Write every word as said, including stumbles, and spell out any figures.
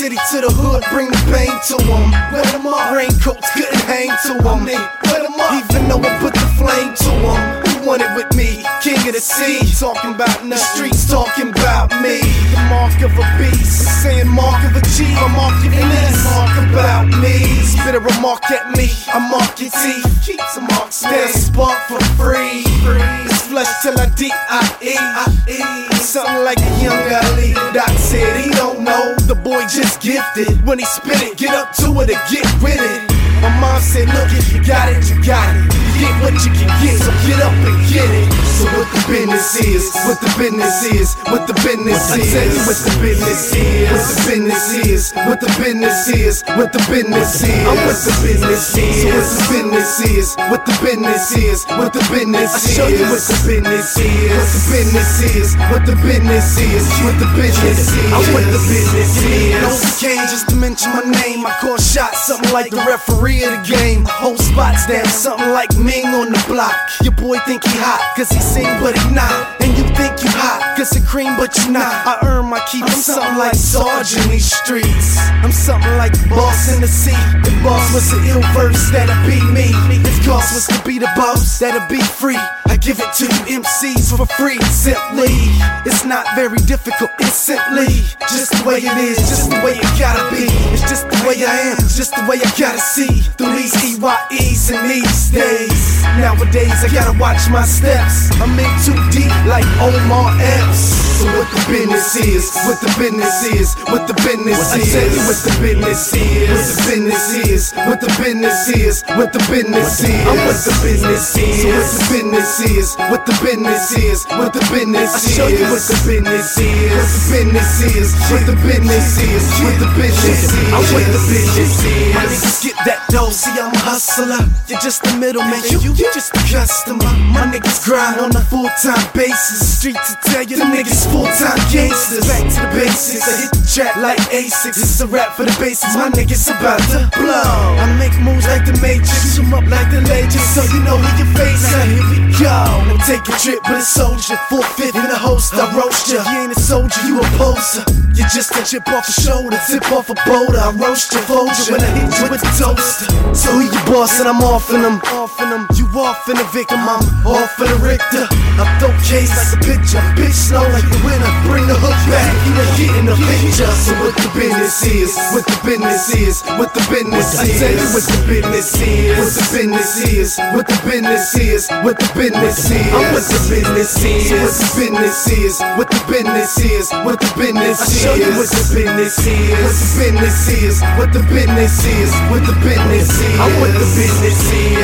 city to the hood, bring the pain to them. Wet them up, raincoats couldn't hang to them. Wet them up, even though I put the flame to them. Who wanted with me? King of the sea, talking about the streets, talking about me. The mark of a beast, saying mark of a G, a mark of this, mark about me. Spit a remark at me, I mark your teeth. Keep some marks, man, spark for free. It's flesh till I D I E. Something like a young Ali. Doc said he don't know, the boy just gifted. When he spit it, get up to it or get with it. My mom said, look, if you got it, you got it. You get what you can get, so get up and get it. So what the business is, what the business is, what the business is. I tell you what the business is, what the business is, what the business is, what the business is. I'm what the business is, so what the business is, what the business is, what the business is. I show you what the business is, what the business is, what the business is, what the business is. I'm what the business is. No came just to mention my name. I call shots, something like the referee of the game. Whole spots down, something like Ming on the block. Your boy think he hot, cause he sing but he not. And you think you hot, cause he cream but you not. I earn my keep, I'm something like Sarge in these streets. I'm something like boss in the sea. The boss was an ill verse, that'll be me. If cost was to be the boss, that'll be free. I give it to you M Cs for free. Simply, it's not very difficult, it's simply just the way it is, just the way it gotta be. It's just the way I am, just the way I gotta see. Through these E Y Es and these days. Nowadays I gotta watch my steps, I'm in too deep like Omar Epps. So what the business is, what the business is, what the business is. I tell you what the business is, what the business is, what the business is, what the business is. I'm what the business is, so what the business is, what the business is, what the business is. I show you what the business is, what the business is, what the business is, what the business is. I'm what the business is. My niggas get that dough, see I'm a hustler. You're just the middleman, you, you just the customer. My niggas grind on a full-time basis. Streets will tell you the niggas full-time gangsters. Back to the basics, I hit the track like Asics. It's a rap for the basics, my niggas about to blow. I make moves like the Matrix, shoot 'em up like the Legends, so you know who your face at. Here we go. Now take a trip with a soldier, four-fifth in the holster, I roast ya. You ain't a soldier, you a poser. You're just a chip off a shoulder, tip off a boulder. I roast ya, fold ya when I hit you with the toaster. So who you boss and I'm off in them, off in them. You off in the victim, I'm off for the Richter. I throw case like a picture, bitch slow like the winner. Bring the hook back, you ain't getting the picture. So what the business is, what the business is, what the business is. I tell you what the business is, what the business is, what the business is, what the business is. I'm what the business is, what the business is, what the business is, what the business is. I show you what the business is, what the business is, what the business is, what the business is. I'm what the business is.